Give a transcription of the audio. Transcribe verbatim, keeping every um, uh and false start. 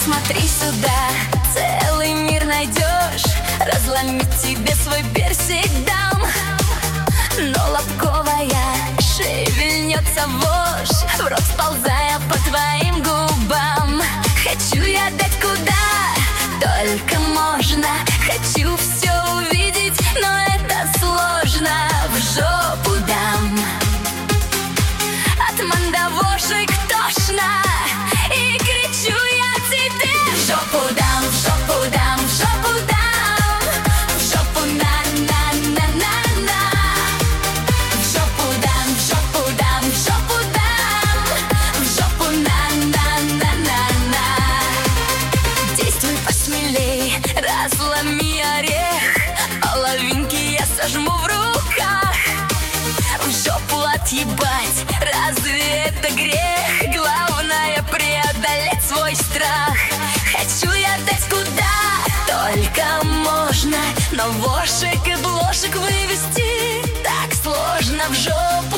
Посмотри сюда, целый мир найдешь. Разломить тебе свой персик дам. Но лобковая шевельнется вошь, в рот сползая по твоим губам. Хочу я дать куда только можно. Хочу все увидеть, но это сложно. В жопу дам. От мандавошек тошно, и кричу я тебе: в жопу дам, в жопу дам, в жопу дам, в жопу на-на-на-на-на. В жопу дам, в жопу дам, в жопу дам, в жопу на-на-на-на-на. Действуй посмелей, разломи орех, половинки я сожму в руках. В жопу отъебать, разве это грех? Главное преодолеть свой страх. Хочу я дать куда только можно, но вошек и блошек вывести так сложно. В жопу